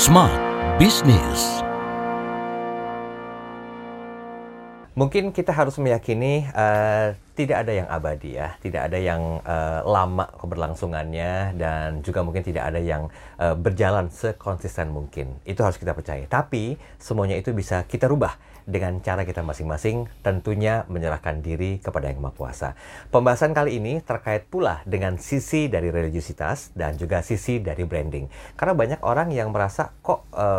Smart Business. Mungkin kita harus meyakini tidak ada yang abadi ya, tidak ada yang lama keberlangsungannya, dan juga mungkin tidak ada yang berjalan sekonsisten mungkin. Itu harus kita percaya. Tapi semuanya itu bisa kita rubah dengan cara kita masing-masing, tentunya menyerahkan diri kepada Yang Maha Kuasa. Pembahasan kali ini terkait pula dengan sisi dari religiusitas dan juga sisi dari branding. Karena banyak orang yang merasa kok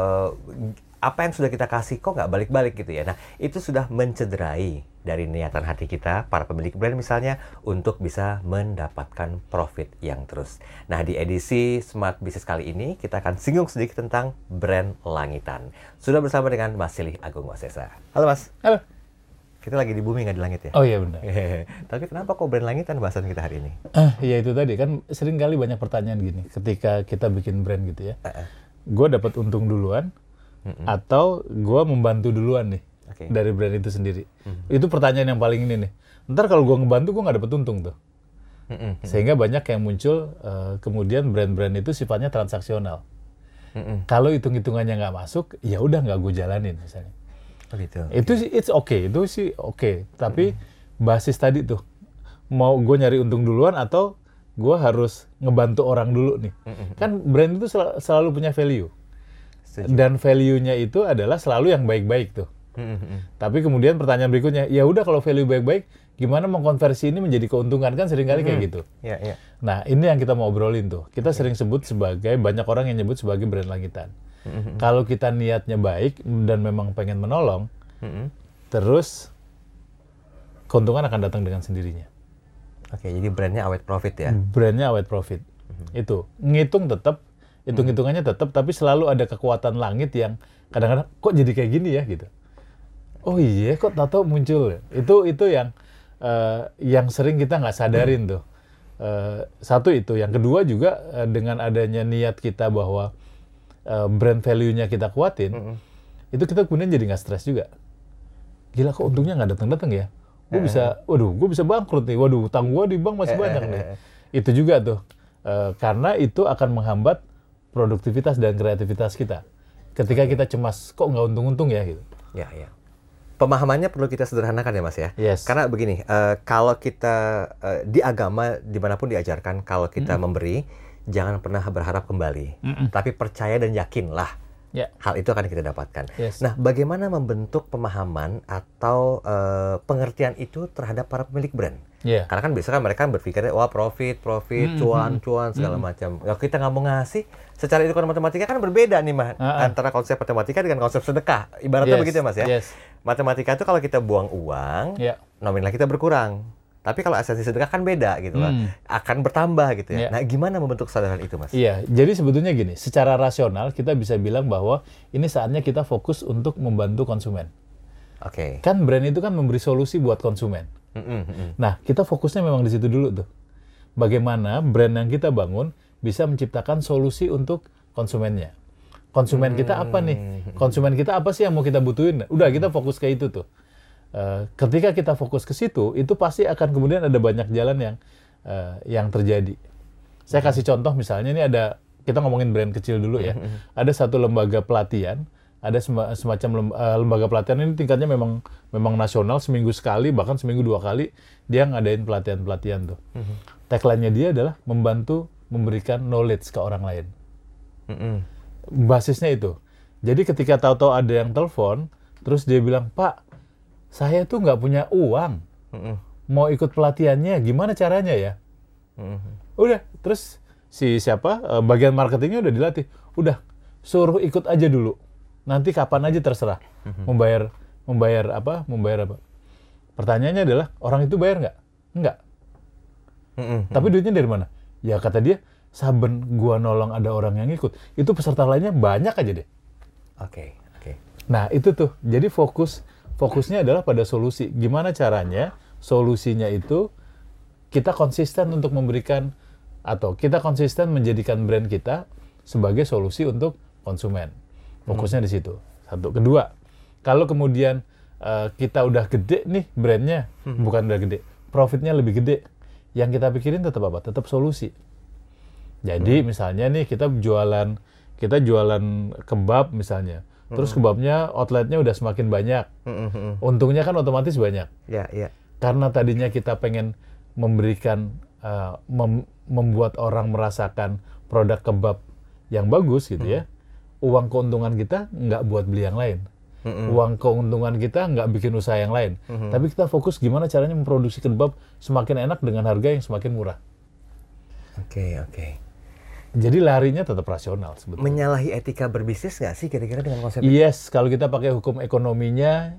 apa yang sudah kita kasih kok nggak balik-balik gitu ya. Nah, itu sudah mencederai dari niatan hati kita, para pemilik brand misalnya, untuk bisa mendapatkan profit yang terus. Nah, di edisi Smart Business kali ini, kita akan singgung sedikit tentang brand langitan. Sudah bersama dengan Mas Silih Agung Wasesa. Halo Mas. Halo. Kita lagi di bumi nggak di langit ya? Oh iya benar. Tapi kenapa kok brand langitan bahasan kita hari ini? Ya itu tadi kan sering kali banyak pertanyaan gini, ketika kita bikin brand gitu ya. Gue dapat untung duluan, atau gue membantu duluan nih dari brand itu sendiri. Itu pertanyaan yang paling ini nih. Ntar kalau gue ngebantu, gue nggak dapet untung tuh. Sehingga banyak yang muncul, kemudian brand-brand itu sifatnya transaksional. Kalau hitung-hitungannya nggak masuk, ya udah nggak gue jalanin misalnya. Oh gitu. Itu sih it's okay, itu sih oke. Tapi basis tadi tuh, mau gue nyari untung duluan atau gue harus ngebantu orang dulu nih. Kan brand itu selalu punya value. Dan value-nya itu adalah selalu yang baik-baik tuh. Tapi kemudian pertanyaan berikutnya, ya udah kalau value baik-baik, gimana mengkonversi ini menjadi keuntungan? Kan seringkali kayak gitu. Nah, ini yang kita mau obrolin tuh. Kita sering sebut sebagai, banyak orang yang nyebut sebagai brand langitan. Kalau kita niatnya baik dan memang pengen menolong, terus keuntungan akan datang dengan sendirinya. Oke, jadi brandnya awet profit ya? Brandnya awet profit. Itu. Ngitung tetap, hitung-hitungannya tetap, tapi selalu ada kekuatan langit yang kadang-kadang kok jadi kayak gini ya gitu. Oh iya, kok tahu muncul. Itu yang sering kita nggak sadarin tuh. Satu itu, yang kedua juga dengan adanya niat kita bahwa brand value-nya kita kuatin, itu kita kemudian jadi nggak stres juga. Gila kok untungnya nggak datang-datang ya. Gue bisa bangkrut nih. Waduh, utang gue di bank masih banyak nih. Itu juga tuh, karena itu akan menghambat produktivitas dan kreativitas kita. Ketika kita cemas, kok nggak untung-untung ya gitu. Ya. Pemahamannya perlu kita sederhanakan ya Mas ya. Yes. Karena begini, kalau kita di agama dimanapun diajarkan, kalau kita memberi, jangan pernah berharap kembali. Tapi percaya dan yakinlah. Hal itu akan kita dapatkan. Yes. Nah, bagaimana membentuk pemahaman atau pengertian itu terhadap para pemilik brand? Karena kan biasanya mereka berpikirnya, wah profit, cuan segala macam. Kalau kita nggak mau ngasih, secara hitungan matematika kan berbeda nih Mas, antara konsep matematika dengan konsep sedekah. Ibaratnya begitu ya Mas ya. Matematika itu kalau kita buang uang, nominal kita berkurang. Tapi kalau esensi sedekah kan beda gitu lah, akan bertambah gitu ya. Nah, gimana membentuk kesadaran itu Mas? Iya, jadi sebetulnya gini, secara rasional kita bisa bilang bahwa ini saatnya kita fokus untuk membantu konsumen. Kan brand itu kan memberi solusi buat konsumen. Nah, kita fokusnya memang di situ dulu tuh. Bagaimana brand yang kita bangun bisa menciptakan solusi untuk konsumennya. Konsumen kita apa nih? Konsumen kita apa sih yang mau kita butuhin? Udah, kita fokus ke itu tuh. Ketika kita fokus ke situ, itu pasti akan kemudian ada banyak jalan yang terjadi. Saya kasih contoh misalnya, ini ada, kita ngomongin brand kecil dulu ya. Ada satu lembaga pelatihan, ada semacam lembaga pelatihan ini tingkatnya memang nasional, seminggu sekali, bahkan seminggu 2 kali, dia ngadain pelatihan-pelatihan tuh. Tagline-nya dia adalah membantu memberikan knowledge ke orang lain. Basisnya itu. Jadi ketika tahu-tahu ada yang telepon, terus dia bilang, Pak, saya tuh nggak punya uang, mau ikut pelatihannya, gimana caranya ya? Udah, terus bagian marketingnya udah dilatih, udah suruh ikut aja dulu, nanti kapan aja terserah, membayar apa? Pertanyaannya adalah, orang itu bayar nggak? Nggak. Tapi duitnya dari mana? Ya kata dia, saben gua nolong ada orang yang ikut, itu peserta lainnya banyak aja deh. Nah itu tuh, jadi fokusnya adalah pada solusi. Gimana caranya solusinya itu kita konsisten untuk memberikan, atau kita konsisten menjadikan brand kita sebagai solusi untuk konsumen. Fokusnya di situ. Satu. Kedua, kalau kemudian kita udah gede nih brandnya, bukan udah gede, profitnya lebih gede, yang kita pikirin tetap apa? Tetap solusi. Jadi misalnya nih kita jualan kita jualan kebab misalnya. Terus kebabnya outletnya udah semakin banyak. Untungnya kan otomatis banyak. Ya, ya. Karena tadinya kita pengen memberikan, membuat orang merasakan produk kebab yang bagus gitu ya. Uang keuntungan kita nggak buat beli yang lain. Uang keuntungan kita nggak bikin usaha yang lain. Tapi kita fokus gimana caranya memproduksi kebab semakin enak dengan harga yang semakin murah. Oke, oke. Jadi larinya tetap rasional sebetulnya. Menyalahi etika berbisnis nggak sih kira-kira dengan konsep ini? Yes, kalau kita pakai hukum ekonominya,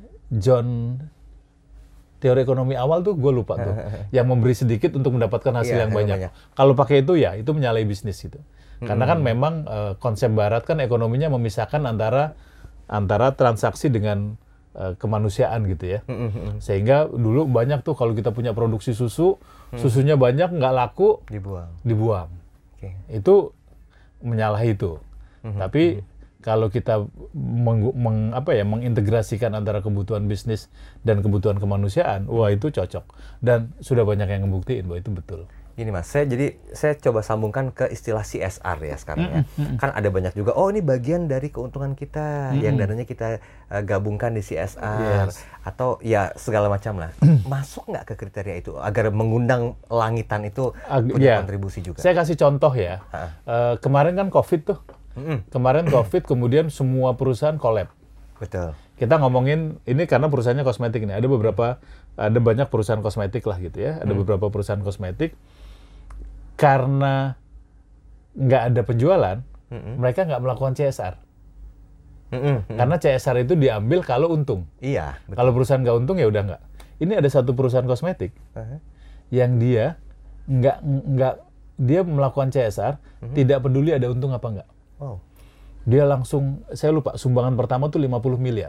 teori ekonomi awal tuh gue lupa tuh, yang memberi sedikit untuk mendapatkan hasil Iya, yang banyak. Kalau pakai itu ya, itu menyalahi bisnis gitu. Karena kan memang konsep Barat kan ekonominya memisahkan antara transaksi dengan kemanusiaan gitu ya. Sehingga dulu banyak tuh kalau kita punya produksi susu, susunya banyak nggak laku, dibuang. Okay. Itu menyalahi itu. Tapi kalau kita mengintegrasikan antara kebutuhan bisnis dan kebutuhan kemanusiaan, wah itu cocok. Dan sudah banyak yang ngebuktiin bahwa itu betul. Gini Mas, saya coba sambungkan ke istilah CSR ya sekarang ya. Kan ada banyak juga, oh ini bagian dari keuntungan kita, yang dananya kita gabungkan di CSR. Yes. Atau ya segala macam lah. Masuk nggak ke kriteria itu, agar mengundang langitan itu punya kontribusi juga? Saya kasih contoh ya. Kemarin kan COVID tuh. Kemarin COVID, kemudian semua perusahaan collab. Betul. Kita ngomongin, ini karena perusahaannya kosmetik nih. Ada banyak perusahaan kosmetik lah gitu ya. Ada beberapa perusahaan kosmetik. Karena nggak ada penjualan, mereka nggak melakukan CSR. Karena CSR itu diambil kalau untung. Iya. Betul. Kalau perusahaan nggak untung ya udah nggak. Ini ada satu perusahaan kosmetik yang dia dia melakukan CSR, tidak peduli ada untung apa nggak. Wow. Dia langsung, saya lupa, sumbangan pertama tuh 50 miliar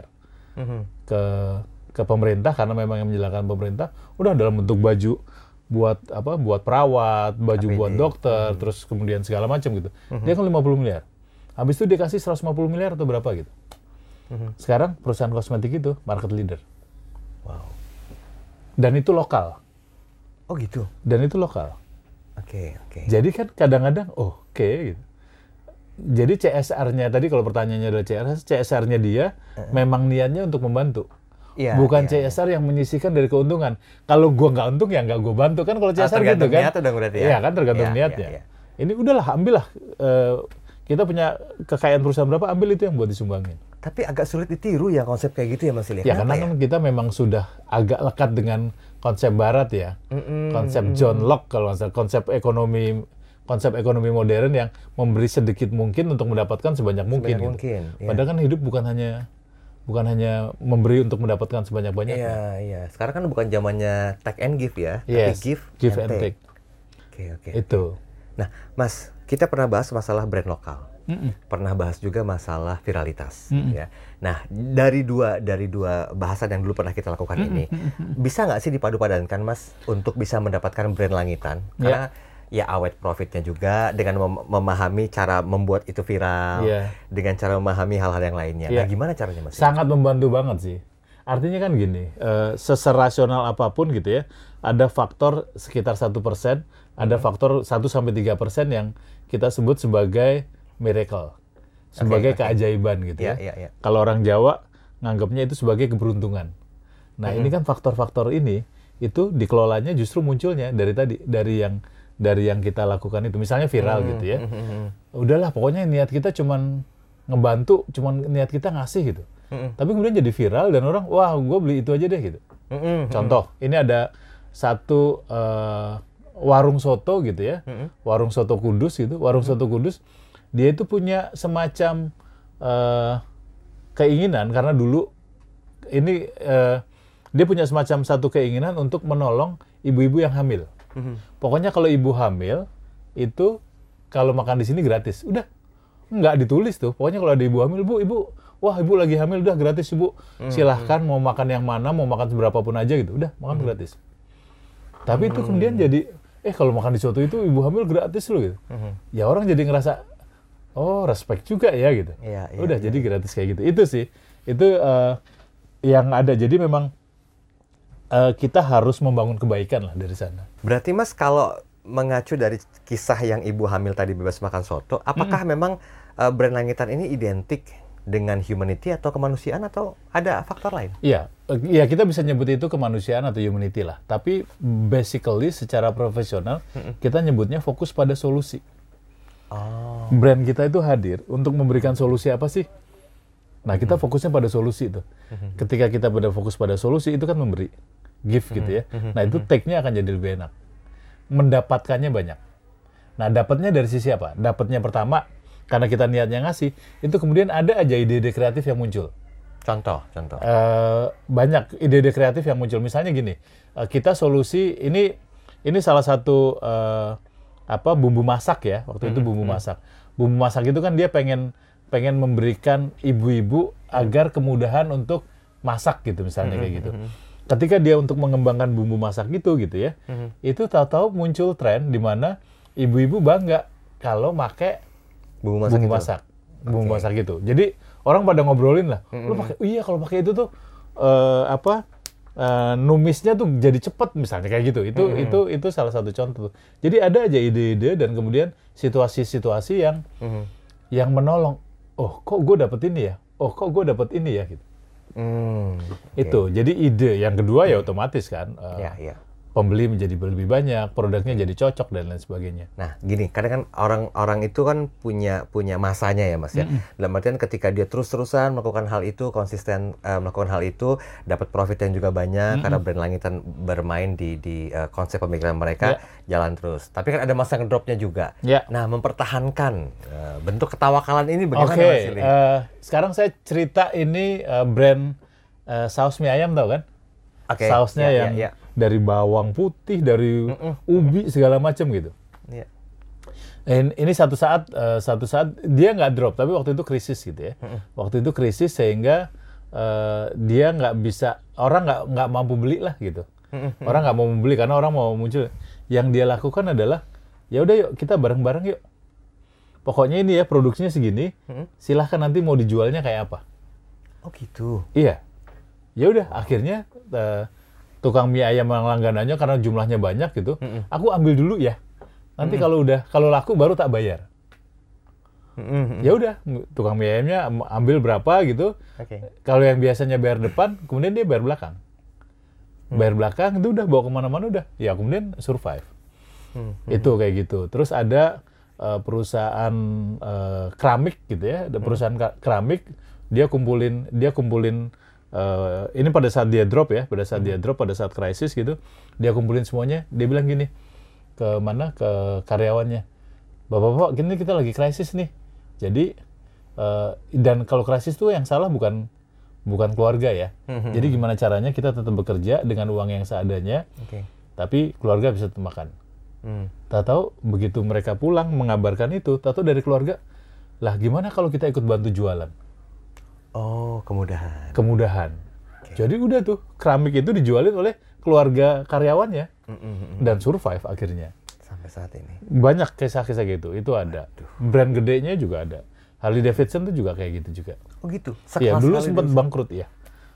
ke pemerintah, karena memang yang menjalankan pemerintah, udah dalam bentuk baju buat perawat, baju buat dokter, terus kemudian segala macam gitu. Dia kan 50 miliar. Habis itu dia kasih 150 miliar atau berapa gitu. Sekarang perusahaan kosmetik itu market leader. Wow. Dan itu lokal. Oh gitu. Dan itu lokal. Oke. Jadi kan kadang-kadang, gitu. Jadi CSR-nya tadi, kalau pertanyaannya adalah CSR-nya dia memang niatnya untuk membantu. Bukan CSR yang menyisihkan dari keuntungan. Kalau gua nggak untung ya nggak gua bantu kan, kalau CSR gitu kan. Tergantung niatnya dong berarti ya. Iya kan, tergantung niatnya. Ini udahlah, ambillah. Kita punya kekayaan perusahaan berapa, ambil itu yang buat disumbangin. Tapi agak sulit ditiru ya konsep kayak gitu ya Mas Ilya. Ya karena kan kita memang sudah agak lekat dengan konsep Barat ya. Konsep John Locke kalau nggak salah, konsep ekonomi modern yang memberi sedikit mungkin untuk mendapatkan sebanyak mungkin. Padahal kan hidup bukan hanya memberi untuk mendapatkan sebanyak-banyaknya. Iya. Sekarang kan bukan zamannya take and give ya, yes, tapi give and take. Oke. Itu. Nah, Mas, kita pernah bahas masalah brand lokal. Pernah bahas juga masalah viralitas ya. Nah, dari dua bahasan yang dulu pernah kita lakukan ini, bisa nggak sih dipadu-padankan Mas untuk bisa mendapatkan brand langitan? Karena ya awet profitnya juga, dengan memahami cara membuat itu viral, dengan cara memahami hal-hal yang lainnya. Nah, gimana caranya Mas? Sangat membantu banget sih. Artinya kan gini, seserasional apapun gitu ya, ada faktor sekitar 1%, ada faktor 1-3% yang kita sebut sebagai miracle, sebagai keajaiban gitu ya. Kalau orang Jawa nganggapnya itu sebagai keberuntungan. Nah ini kan faktor-faktor ini, itu dikelolanya justru munculnya dari yang kita lakukan itu. Misalnya viral gitu ya. Udahlah pokoknya niat kita cuman ngebantu, cuman niat kita ngasih gitu. Tapi kemudian jadi viral dan orang, wah gue beli itu aja deh gitu. Contoh, ini ada satu warung soto gitu ya. Warung soto Kudus gitu. Warung soto Kudus, dia itu punya semacam keinginan, karena dulu ini dia punya semacam satu keinginan untuk menolong ibu-ibu yang hamil. Pokoknya kalau ibu hamil itu kalau makan di sini gratis. Udah nggak ditulis tuh. Pokoknya kalau ada ibu hamil, ibu, wah ibu lagi hamil udah gratis ibu. Silahkan mau makan yang mana, mau makan seberapa pun aja gitu. Udah makan gratis. Tapi itu kemudian jadi kalau makan di soto itu ibu hamil gratis loh gitu. Ya orang jadi ngerasa respect juga ya gitu. Udah jadi gratis kayak gitu. Itu sih. Itu yang ada. Jadi memang kita harus membangun kebaikan lah dari sana. Berarti Mas, kalau mengacu dari kisah yang ibu hamil tadi bebas makan soto, apakah memang brand langitan ini identik dengan humanity atau kemanusiaan atau ada faktor lain? Iya, ya kita bisa nyebut itu kemanusiaan atau humanity lah. Tapi basically secara profesional kita nyebutnya fokus pada solusi. Oh. Brand kita itu hadir untuk memberikan solusi apa sih? Nah, kita fokusnya pada solusi itu. Ketika kita fokus pada solusi itu kan memberi, give gitu ya. Nah, itu take-nya akan jadi lebih enak. Mendapatkannya banyak. Nah, dapatnya dari sisi apa? Dapatnya pertama, karena kita niatnya ngasih, itu kemudian ada aja ide-ide kreatif yang muncul. Contoh. Banyak ide-ide kreatif yang muncul. Misalnya gini, kita solusi ini salah satu bumbu masak ya. Waktu itu bumbu masak. Bumbu masak itu kan dia pengen memberikan ibu-ibu agar kemudahan untuk masak gitu misalnya kayak gitu. Ketika dia untuk mengembangkan bumbu masak gitu ya, itu tahu-tahu muncul tren di mana ibu-ibu bangga kalau make bumbu masak gitu. Jadi orang pada ngobrolin lah, lu pakai, iya kalau pakai itu tuh numisnya tuh jadi cepet misalnya kayak gitu. Itu salah satu contoh. Jadi ada aja ide-ide dan kemudian situasi-situasi yang menolong. Oh, kok gue dapet ini ya? Oh, kok gue dapet ini ya? Gitu. Itu. Jadi ide. Yang kedua ya otomatis kan. Pembeli menjadi lebih banyak, produknya jadi cocok dan lain sebagainya. Nah, gini, kadang kan orang itu kan punya masanya ya, Mas ya. Dalam artian ketika dia terus-terusan melakukan hal itu, konsisten melakukan hal itu, dapat profit yang juga banyak karena brand langitan bermain di konsep pemikiran mereka jalan terus. Tapi kan ada masa ngedropnya juga. Nah, mempertahankan bentuk ketawakalan ini bagaimana, Mas Ili? Sekarang saya cerita ini brand saus mie ayam, tahu kan? Sausnya yang dari bawang putih, dari ubi segala macam gitu. Ini satu saat dia nggak drop, tapi waktu itu krisis gitu ya. Waktu itu krisis sehingga dia nggak bisa, orang nggak mampu beli lah gitu. Orang nggak mau membeli karena orang mau muncul. Yang dia lakukan adalah, ya udah yuk kita bareng-bareng yuk. Pokoknya ini ya produksinya segini, silahkan nanti mau dijualnya kayak apa. Oh gitu. Iya. Ya udah akhirnya tukang mie ayam yang langganannya karena jumlahnya banyak gitu, aku ambil dulu ya. Nanti kalau laku baru tak bayar. Ya udah, tukang mie ayamnya ambil berapa gitu. Kalau yang biasanya bayar depan, kemudian dia bayar belakang. Bayar belakang itu udah bawa kemana-mana udah. Ya kemudian survive. Itu kayak gitu. Terus ada perusahaan keramik gitu ya, ada perusahaan keramik, dia kumpulin ini pada saat dia drop ya, pada saat krisis gitu, dia kumpulin semuanya, dia bilang gini ke karyawannya, bapak-bapak, gini kita lagi krisis nih, jadi dan kalau krisis tuh yang salah bukan keluarga ya, jadi gimana caranya kita tetap bekerja dengan uang yang seadanya, tapi keluarga bisa tetap makan. Tahu begitu mereka pulang mengabarkan itu, tahu dari keluarga, lah gimana kalau kita ikut bantu jualan? Oh, kemudahan. Jadi udah tuh, keramik itu dijualin oleh keluarga karyawannya. Dan survive akhirnya. Sampai saat ini. Banyak kisah-kisah gitu, itu ada. Brand gedenya juga ada. Harley Davidson tuh juga kayak gitu juga. Oh gitu? Iya, dulu sempat bangkrut ya.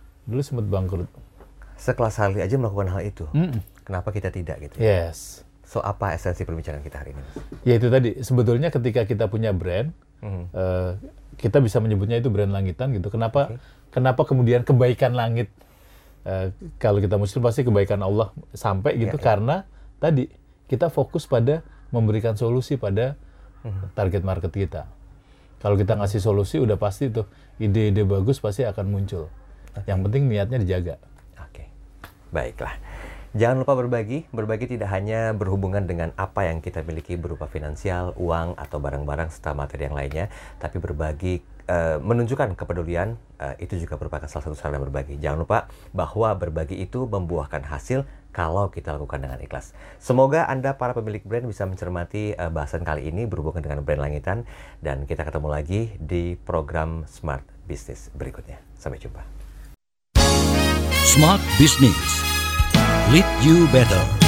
Sekelas Harley aja melakukan hal itu. Kenapa kita tidak gitu? Yes. So, apa esensi pembicaraan kita hari ini? Ya itu tadi, sebetulnya ketika kita punya brand, kita bisa menyebutnya itu brand langitan gitu. Kenapa kemudian kebaikan langit? Kalau kita muslim pasti kebaikan Allah sampai gitu karena tadi kita fokus pada memberikan solusi pada target market kita. Kalau kita ngasih solusi udah pasti tuh ide-ide bagus pasti akan muncul. Yang penting niatnya dijaga. Baiklah. Jangan lupa berbagi. Berbagi tidak hanya berhubungan dengan apa yang kita miliki berupa finansial, uang, atau barang-barang serta materi yang lainnya, tapi berbagi menunjukkan kepedulian itu juga merupakan salah satu cara berbagi. Jangan lupa bahwa berbagi itu membuahkan hasil kalau kita lakukan dengan ikhlas. Semoga Anda para pemilik brand bisa mencermati bahasan kali ini berhubungan dengan brand langitan, dan kita ketemu lagi di program Smart Business berikutnya. Sampai jumpa. Smart Business. Lead you better.